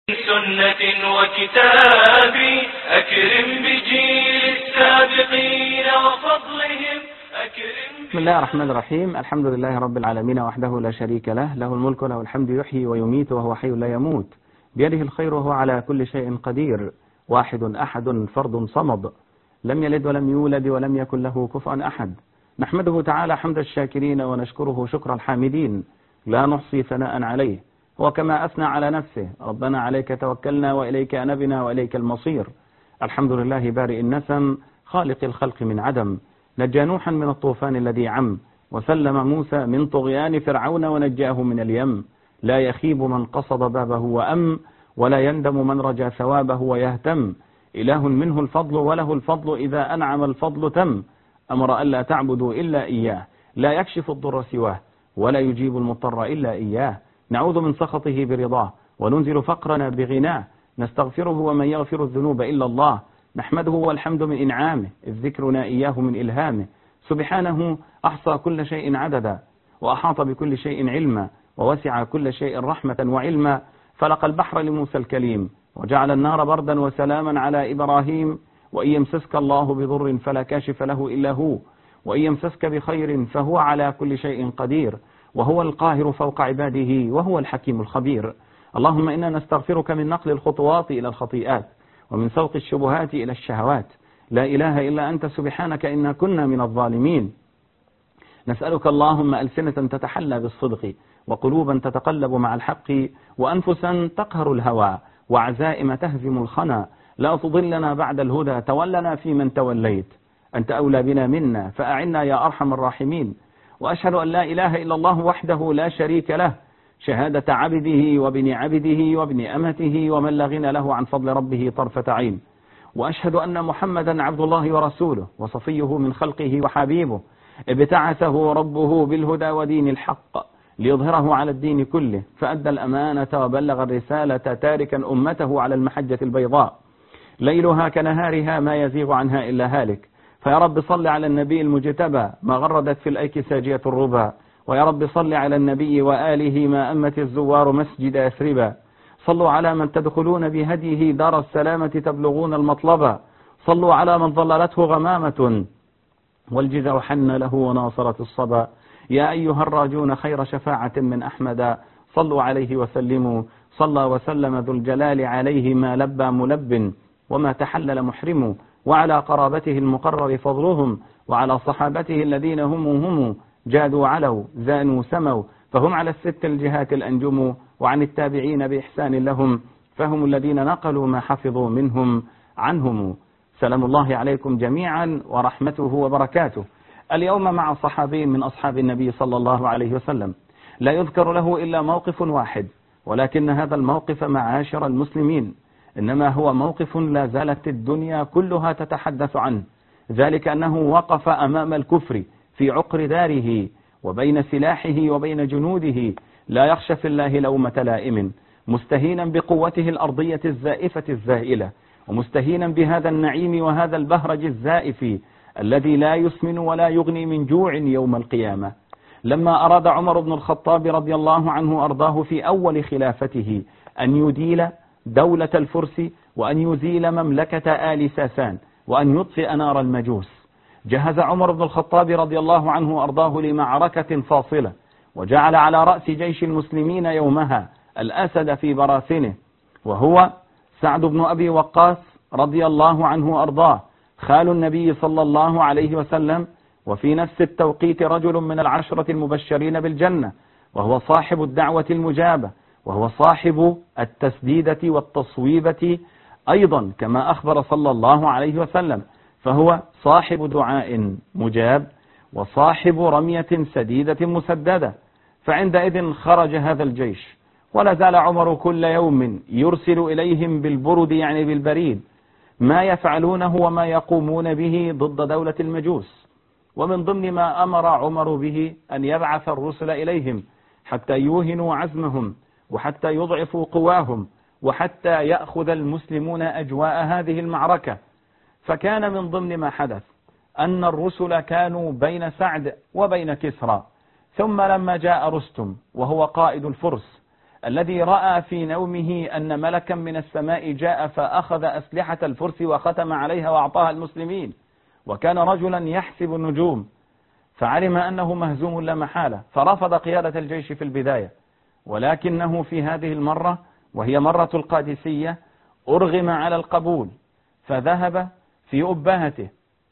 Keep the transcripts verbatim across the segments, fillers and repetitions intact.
سنة وكتاب أكرم بجيل السابقين وفضلهم أكرم. بسم الله الرحمن الرحيم. الحمد لله رب العالمين وحده لا شريك له، له الملك وله الحمد، يحيي ويميت وهو حي لا يموت، بيده الخير وهو على كل شيء قدير، واحد أحد فرد صمد، لم يلد ولم يولد ولم يكن له كفوا أحد. نحمده تعالى حمد الشاكرين ونشكره شكر الحامدين، لا نحصي ثناء عليه، هو كما أثنى على نفسه: ربنا عليك توكلنا وإليك أنبنا وإليك المصير. الحمد لله بارئ النسم، خالق الخلق من عدم، نجى نوحا من الطوفان الذي عم، وسلم موسى من طغيان فرعون ونجاه من اليم. لا يخيب من قصد بابه وأم، ولا يندم من رجا ثوابه ويهتم. إله منه الفضل وله الفضل، إذا أنعم الفضل تم. أمر ألا تعبدوا إلا إياه، لا يكشف الضر سواه، ولا يجيب المضطر إلا إياه. نعوذ من سخطه برضاه، وننزل فقرنا بغناه. نستغفره ومن يغفر الذنوب إلا الله، نحمده والحمد من إنعامه، إذ ذكرنا إياه من إلهامه. سبحانه أحصى كل شيء عددا، وأحاط بكل شيء علما، ووسع كل شيء رحمة وعلما. فلق البحر لموسى الكليم، وجعل النار بردا وسلاما على إبراهيم. وإن يمسسك الله بضر فلا كاشف له إلا هو، وإن يمسسك بخير فهو على كل شيء قدير، وهو القاهر فوق عباده، وهو الحكيم الخبير. اللهم إنا نستغفرك من نقل الخطوات إلى الخطيئات، ومن سوق الشبهات إلى الشهوات. لا إله إلا أنت سبحانك إنا كنا من الظالمين. نسألك اللهم ألسنة تتحلى بالصدق، وقلوبا تتقلب مع الحق، وأنفسا تقهر الهوى، وعزائم تهزم الخنا. لا تضلنا بعد الهدى، تولنا فيمن توليت، أنت أولى بنا منا، فأعنا يا أرحم الراحمين. وأشهد أن لا إله إلا الله وحده لا شريك له، شهادة عبده وابن عبده وابن أمته، ومن لا غنى له عن فضل ربه طرفة عين. وأشهد أن محمدا عبد الله ورسوله، وصفيه من خلقه وحبيبه، ابتعثه ربه بالهدى ودين الحق ليظهره على الدين كله، فأدى الأمانة وبلغ الرسالة، تاركا أمته على المحجة البيضاء ليلها كنهارها، ما يزيغ عنها إلا هالك. فيا رب صل على النبي المجتبى، ما غردت في الأيك ساجية الربا. ويا رب صل على النبي وآله، ما أمت الزوار مسجد يثربا. صلوا على من تدخلون بهديه دار السلامة، تبلغون المطلبا. صلوا على من ظللته غمامة، والجزع حن له وناصرت الصبا. يا أيها الراجون خير شفاعة من أحمد، صلوا عليه وسلموا. صلى وسلم ذو الجلال عليه، ما لبى ملب وما تحلل محرم. وعلى قرابته المقرر فضلهم، وعلى صحابته الذين هم هم جادوا علوا زانوا سموا، فهم على الست الجهات الأنجم. وعن التابعين بإحسان لهم، فهم الذين نقلوا ما حفظوا منهم عنهم. سلام الله عليكم جميعا ورحمته وبركاته. اليوم مع صحابي من أصحاب النبي صلى الله عليه وسلم، لا يذكر له إلا موقف واحد، ولكن هذا الموقف معاشر المسلمين إنما هو موقف لا زالت الدنيا كلها تتحدث عنه، ذلك أنه وقف أمام الكفر في عقر داره، وبين سلاحه وبين جنوده، لا يخشى في الله لومة لائم، مستهينا بقوته الأرضية الزائفة الزائلة، ومستهينا بهذا النعيم وهذا البهرج الزائف الذي لا يسمن ولا يغني من جوع يوم القيامة. لما أراد عمر بن الخطاب رضي الله عنه أرضاه في أول خلافته أن يديل دولة الفرس، وأن يزيل مملكة آل ساسان، وأن يطفئ نار المجوس، جهز عمر بن الخطاب رضي الله عنه أرضاه لمعركة فاصلة، وجعل على رأس جيش المسلمين يومها الأسد في براثنه، وهو سعد بن أبي وقاص رضي الله عنه أرضاه، خال النبي صلى الله عليه وسلم، وفي نفس التوقيت رجل من العشرة المبشرين بالجنة، وهو صاحب الدعوة المجابة، وهو صاحب التسديدة والتصويبة أيضا كما أخبر صلى الله عليه وسلم، فهو صاحب دعاء مجاب، وصاحب رمية سديدة مسددة. فعندئذ خرج هذا الجيش، ولا زال عمر كل يوم يرسل إليهم بالبرد، يعني بالبريد، ما يفعلونه وما يقومون به ضد دولة المجوس. ومن ضمن ما أمر عمر به أن يبعث الرسل إليهم حتى يوهنوا عزمهم، وحتى يضعفوا قواهم، وحتى يأخذ المسلمون أجواء هذه المعركة. فكان من ضمن ما حدث أن الرسل كانوا بين سعد وبين كسرى، ثم لما جاء رستم وهو قائد الفرس الذي رأى في نومه أن ملكا من السماء جاء فأخذ أسلحة الفرس وختم عليها وأعطاها المسلمين، وكان رجلا يحسب النجوم، فعلم أنه مهزوم لا محالة، فرفض قيادة الجيش في البداية، ولكنه في هذه المرة وهي مرة القادسية أرغم على القبول، فذهب في أبهته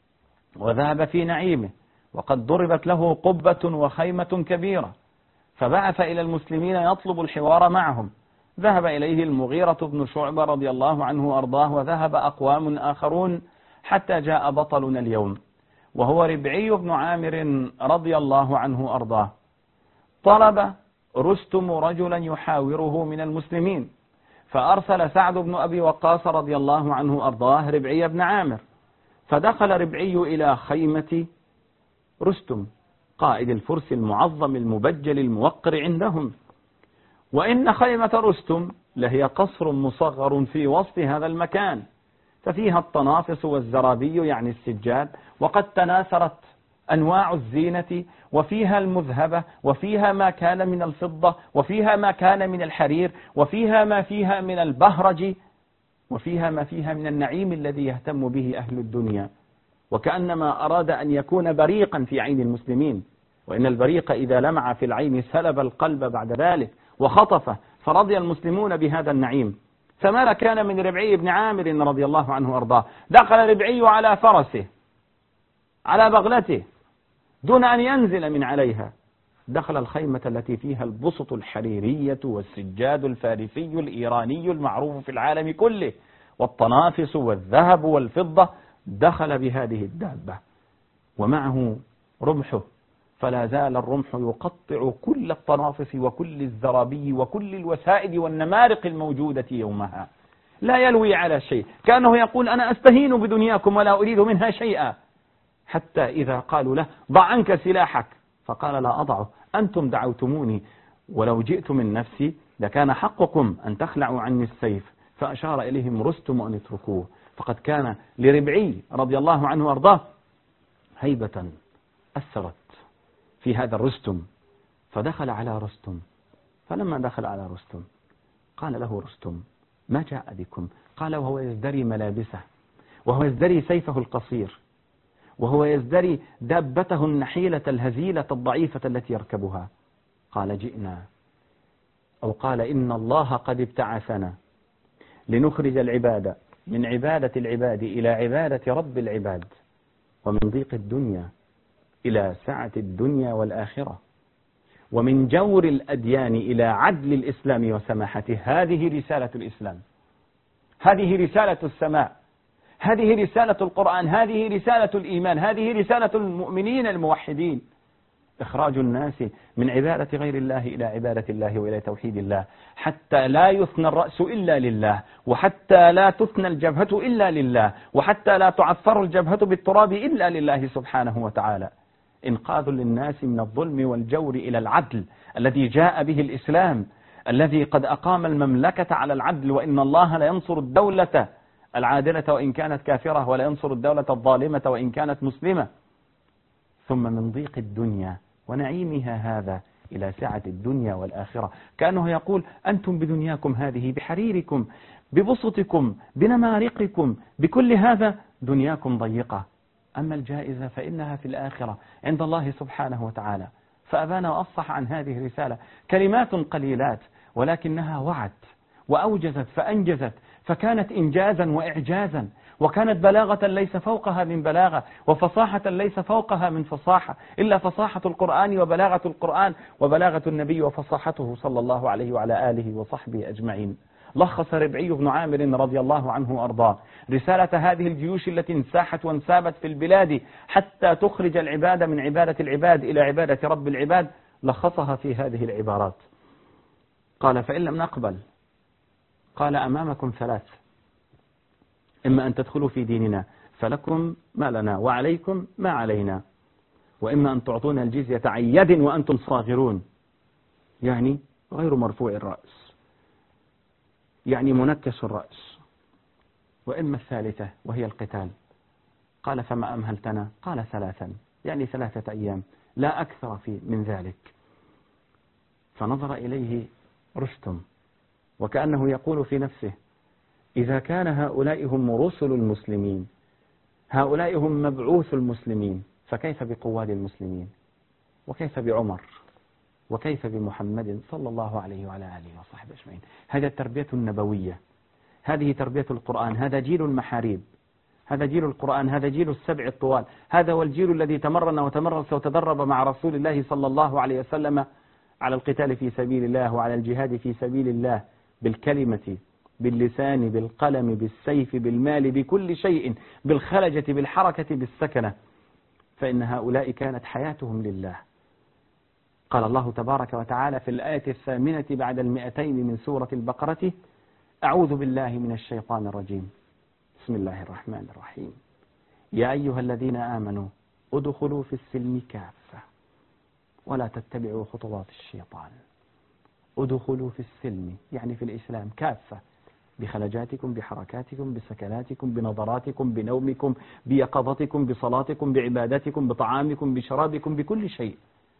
وذهب في نعيمه، وقد ضربت له قبة وخيمة كبيرة، فبعث إلى المسلمين يطلب الحوار معهم. ذهب إليه المغيرة بن شعبة رضي الله عنه وأرضاه، وذهب أقوام آخرون، حتى جاء بطلنا اليوم وهو ربعي بن عامر رضي الله عنه وأرضاه. طلب رستم رجلا يحاوره من المسلمين، فأرسل سعد بن أبي وقاص رضي الله عنه وأرضاه ربعي بن عامر، فدخل ربعي إلى خيمة رستم قائد الفرس المعظم المبجل الموقر عندهم، وإن خيمة رستم لهي قصر مصغر في وسط هذا المكان، ففيها الطنافس والزرابي يعني السجاد، وقد تناثرت أنواع الزينة، وفيها المذهبة، وفيها ما كان من الفضة، وفيها ما كان من الحرير، وفيها ما فيها من البهرج، وفيها ما فيها من النعيم الذي يهتم به أهل الدنيا، وكأنما أراد أن يكون بريقا في عين المسلمين، وإن البريق إذا لمع في العين سلب القلب بعد ذلك وخطفه، فرضي المسلمون بهذا النعيم. فما كان من ربعي بن عامر رضي الله عنه وأرضاه، دخل ربعي على فرسه على بغلته دون أن ينزل من عليها، دخل الخيمة التي فيها البسط الحريرية والسجاد الفارسي الإيراني المعروف في العالم كله والطنافس والذهب والفضة، دخل بهذه الدابة ومعه رمحه، فلا زال الرمح يقطع كل الطنافس وكل الزرابي وكل الوسائد والنمارق الموجودة يومها، لا يلوي على شيء، كأنه يقول أنا أستهين بدنياكم ولا أريد منها شيئا، حتى إذا قالوا له ضع عنك سلاحك فقال لا أضعه، أنتم دعوتموني، ولو جئت من نفسي لكان حقكم أن تخلعوا عني السيف، فأشار إليهم رستم أن يتركوه، فقد كان لربعي رضي الله عنه وأرضاه هيبة أثرت في هذا الرستم، فدخل على رستم، فلما دخل على رستم قال له رستم ما جاء بكم؟ قال وهو يزدري ملابسه، وهو يزدري سيفه القصير، وهو يزدري دابته النحيلة الهزيلة الضعيفة التي يركبها. قال جئنا أو قال إن الله قد ابتعثنا لنخرج العباد من عبادة العباد إلى عبادة رب العباد، ومن ضيق الدنيا إلى سعة الدنيا والآخرة، ومن جور الأديان إلى عدل الإسلام وسماحته. هذه رسالة الإسلام، هذه رسالة السماء، هذه رسالة القرآن، هذه رسالة الإيمان، هذه رسالة المؤمنين الموحدين، إخراج الناس من عبادة غير الله إلى عبادة الله وإلى توحيد الله، حتى لا يثنى الرأس إلا لله، وحتى لا تثنى الجبهة إلا لله، وحتى لا تعثر الجبهة بالتراب إلا لله سبحانه وتعالى. إنقاذ للناس من الظلم والجور إلى العدل الذي جاء به الإسلام، الذي قد أقام المملكة على العدل، وإن الله لا ينصر الدولة العادلة وإن كانت كافرة، ولا ينصر الدولة الظالمة وإن كانت مسلمة. ثم من ضيق الدنيا ونعيمها هذا إلى سعة الدنيا والآخرة، كأنه يقول أنتم بدنياكم هذه بحريركم ببسطكم بنمارقكم بكل هذا دنياكم ضيقة، أما الجائزة فإنها في الآخرة عند الله سبحانه وتعالى. فأبان وأفصح عن هذه الرسالة كلمات قليلات، ولكنها وعت وأوجزت فأنجزت، فكانت إنجازا وإعجازا، وكانت بلاغة ليس فوقها من بلاغة، وفصاحة ليس فوقها من فصاحة، إلا فصاحة القرآن وبلاغة القرآن وبلاغة النبي وفصاحته صلى الله عليه وعلى آله وصحبه أجمعين. لخص ربعي بن عامر رضي الله عنه وأرضاه رسالة هذه الجيوش التي انساحت وانسابت في البلاد حتى تخرج العباد من عبادة العباد إلى عبادة رب العباد، لخصها في هذه العبارات. قال فإن لم نقبل، قال أمامكم ثلاث، إما أن تدخلوا في ديننا فلكم ما لنا وعليكم ما علينا، وإما أن تعطونا الجزية عن يد وأنتم صاغرون، يعني غير مرفوع الرأس، يعني منكس الرأس، وإما الثالثة وهي القتال. قال فما أمهلتنا؟ قال ثلاثا، يعني ثلاثة أيام لا أكثر في من ذلك. فنظر إليه رستم وكأنه يقول في نفسه: إذا كان هؤلاء هم رسل المسلمين، هؤلاء هم مبعوث المسلمين، فكيف بقواد المسلمين؟ وكيف بعمر؟ وكيف بمحمد صلى الله عليه وعلى آله وصحبه أجمعين؟ هذا التربية النبوية، هذه تربية القرآن، هذا جيل المحاريب، هذا جيل القرآن، هذا جيل السبع الطوال، هذا هو الجيل الذي تمرن وتمرس وتدرب مع رسول الله صلى الله عليه وسلم على القتال في سبيل الله وعلى الجهاد في سبيل الله، بالكلمة، باللسان، بالقلم، بالسيف، بالمال، بكل شيء، بالخلجة، بالحركة، بالسكنة، فإن هؤلاء كانت حياتهم لله. قال الله تبارك وتعالى في الآية الثامنة بعد المئتين من سورة البقرة: أعوذ بالله من الشيطان الرجيم، بسم الله الرحمن الرحيم، يا أيها الذين آمنوا ادخلوا في السلم كافة ولا تتبعوا خطوات الشيطان. ادخلوا في السلم يعني في الإسلام كافة، بخلجاتكم، بحركاتكم، بسكناتكم، بنظراتكم، بنومكم، بيقظتكم، بصلاتكم، بعبادتكم، بطعامكم، بشرابكم، بكل شيء.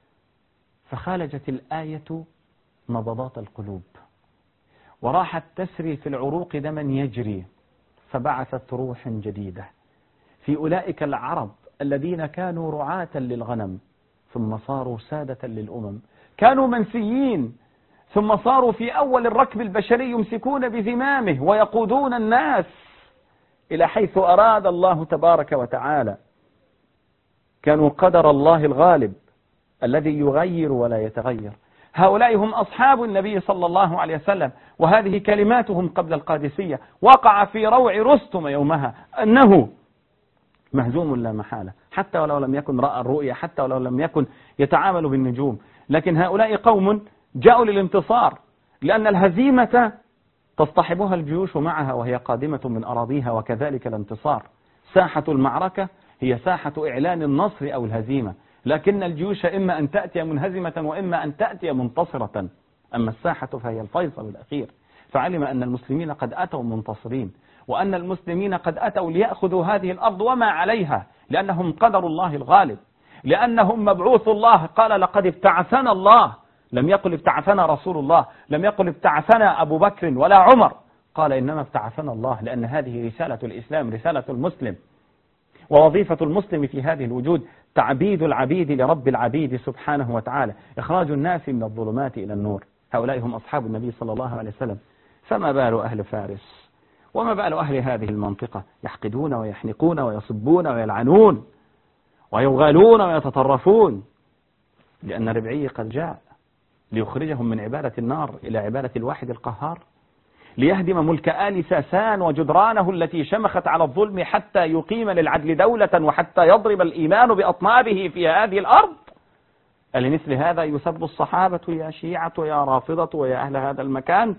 فخالجت الآية نبضات القلوب، وراحت تسري في العروق دما يجري، فبعثت روحا جديدة في أولئك العرب الذين كانوا رعاة للغنم ثم صاروا سادة للأمم، كانوا منسيين ثم صاروا في أول الركب البشري يمسكون بزمامه ويقودون الناس إلى حيث أراد الله تبارك وتعالى. كانوا قدر الله الغالب الذي يغير ولا يتغير. هؤلاء هم أصحاب النبي صلى الله عليه وسلم، وهذه كلماتهم قبل القادسية. وقع في روع رستم يومها أنه مهزوم لا محالة، حتى ولو لم يكن رأى الرؤيا، حتى ولو لم يكن يتعامل بالنجوم، لكن هؤلاء قوم جاءوا للانتصار، لأن الهزيمة تصطحبها الجيوش معها وهي قادمة من أراضيها، وكذلك الانتصار. ساحة المعركة هي ساحة إعلان النصر أو الهزيمة، لكن الجيوش إما أن تأتي منهزمة وإما أن تأتي منتصرة، أما الساحة فهي الفيصل الأخير. فعلم أن المسلمين قد أتوا منتصرين، وأن المسلمين قد أتوا ليأخذوا هذه الأرض وما عليها، لأنهم قدر الله الغالب، لأنهم مبعوث الله. قال: لقد ابتعثنا الله، لم يقل ابتعثنا رسول الله، لم يقل ابتعثنا أبو بكر ولا عمر، قال إنما ابتعثنا الله، لأن هذه رسالة الإسلام، رسالة المسلم. ووظيفة المسلم في هذه الوجود تعبيد العبيد لرب العبيد سبحانه وتعالى، إخراج الناس من الظلمات إلى النور. هؤلاء هم أصحاب النبي صلى الله عليه وسلم. فما بال أهل فارس وما بال أهل هذه المنطقة يحقدون ويحنقون ويصبون ويلعنون ويغالون ويتطرفون، لأن ربعي قد جاء ليخرجهم من عبادة النار إلى عبادة الواحد القهار، ليهدم ملك آل ساسان وجدرانه التي شمخت على الظلم حتى يقيم للعدل دولة، وحتى يضرب الإيمان بأطنابه في هذه الأرض. ألمثل هذا يسب الصحابة يا شيعة يا رافضة ويا أهل هذا المكان؟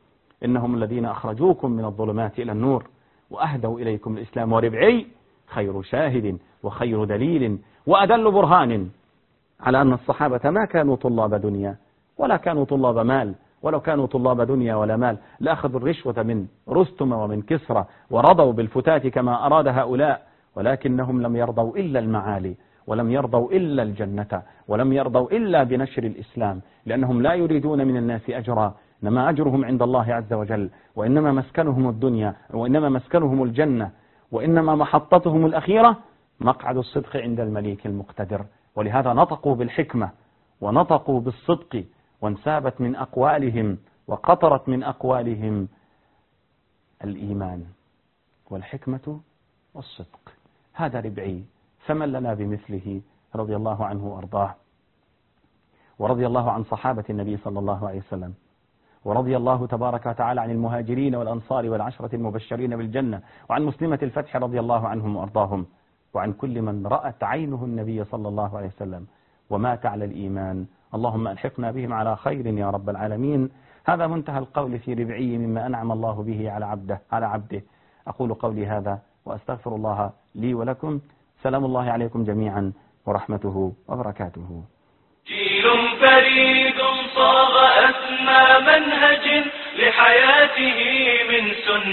إنهم الذين أخرجوكم من الظلمات إلى النور وأهدوا إليكم الإسلام. وربعي خير شاهد وخير دليل وأدل برهان على أن الصحابة ما كانوا طلاب دنيا ولا كانوا طلاب مال، ولو كانوا طلاب دنيا ولا مال لأخذوا الرشوة من رستم ومن كسرى ورضوا بالفتات كما أراد هؤلاء، ولكنهم لم يرضوا إلا المعالي، ولم يرضوا إلا الجنة، ولم يرضوا إلا بنشر الإسلام، لأنهم لا يريدون من الناس أجرا، إنما أجرهم عند الله عز وجل، وإنما مسكنهم الدنيا، وإنما مسكنهم الجنة، وإنما محطتهم الأخيرة مقعد الصدق عند المليك المقتدر. ولهذا نطقوا بالحكمة ونطقوا بالصدق، وانسابت من أقوالهم وقطرت من أقوالهم الإيمان والحكمة والصدق. هذا ربعي، فمن لنا بمثله رضي الله عنه وأرضاه، ورضي الله عن صحابة النبي صلى الله عليه وسلم، ورضي الله تبارك وتعالى عن المهاجرين والأنصار والعشرة المبشرين بالجنة، وعن مسلمة الفتح رضي الله عنهم وأرضاهم، وعن كل من رأت عينه النبي صلى الله عليه وسلم ومات على الإيمان. اللهم ألحقنا بهم على خير يا رب العالمين. هذا منتهى القول في ربعي مما أنعم الله به على عبده على عبده. أقول قولي هذا وأستغفر الله لي ولكم. سلام الله عليكم جميعا ورحمته وبركاته. جيل فريد صاغ أسمى منهج لحياته من سنة